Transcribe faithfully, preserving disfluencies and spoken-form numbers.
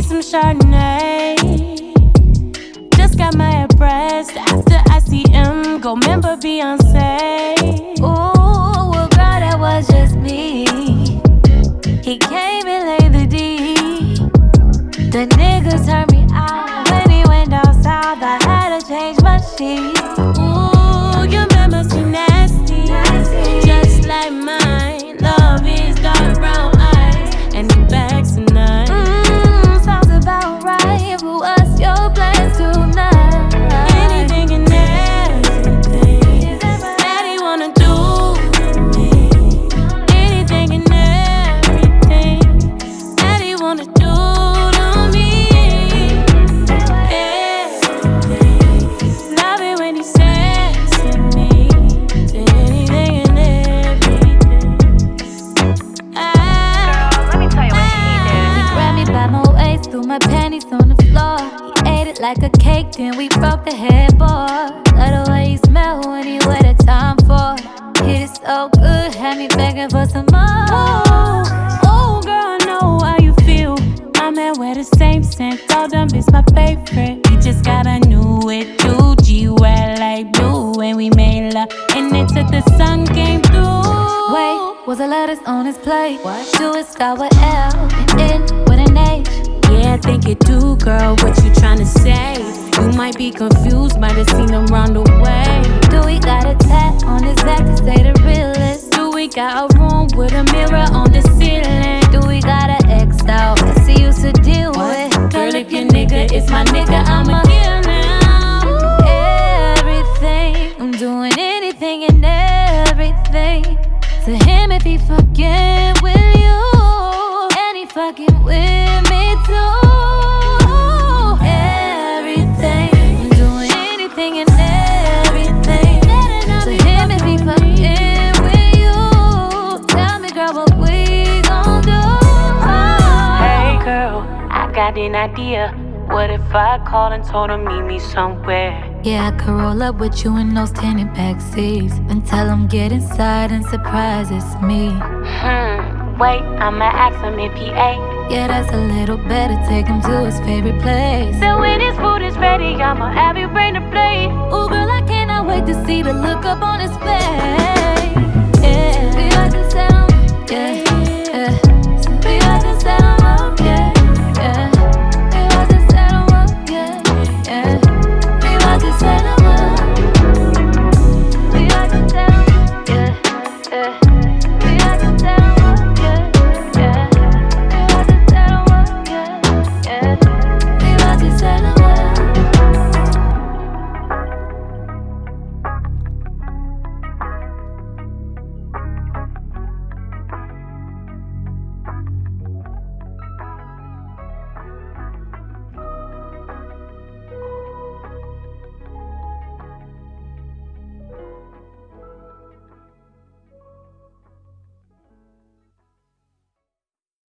some Chardonnay. Just got my breast after I C M. Go remember Beyonce. Ooh, well, girl, that was just me. He came and laid the D. The niggas turned me out when he went down south. I had to change my sheets. Ooh, your memory's too nasty, nasty, just like mine. Love is dark brown eyes, and the bags tonight. Mmm, sounds about right. But what's your plans tonight? Anything and everything that he wanna do to me. Anything and everything that he wanna do. My panties on the floor. He ate it like a cake, then we broke the headboard. Love the way you smell when you wear the time for. Hit it so good, had me begging for some more. Oh, oh, girl, I know how you feel. My man wear the same scent, all them is my favorite. We just got a new it, two G wear like blue, and we made love, and it took the sun came through. Wait, was the letters on his plate? What? Do it start with L and end with an H? Yeah, I think it do, girl, what you tryna say? You might be confused, might have seen him round the way. Do we got a tat on his back to say the realest? Do we got a room with a mirror on the ceiling? Do we got an ex out that he used to deal what? with? Girl, if your nigga is my nigga, I'ma kill him. Everything, I'm doing anything and everything to him if he fucking with you, and he fucking with me too. Everything, I'm doing anything and everything to him if he fucking with you. Tell me, girl, what we gon' do? Hey girl, I got an idea. What if I called and told him meet me somewhere? Yeah, I could roll up with you in those tinted back seats and tell him get inside and surprise it's me. Hmm, wait, I'ma ask him if he ate. Yeah, that's a little better, take him to his favorite place. So when his food is ready, I'ma have you bring the plate. Ooh, girl, I cannot wait to see the look up on his face.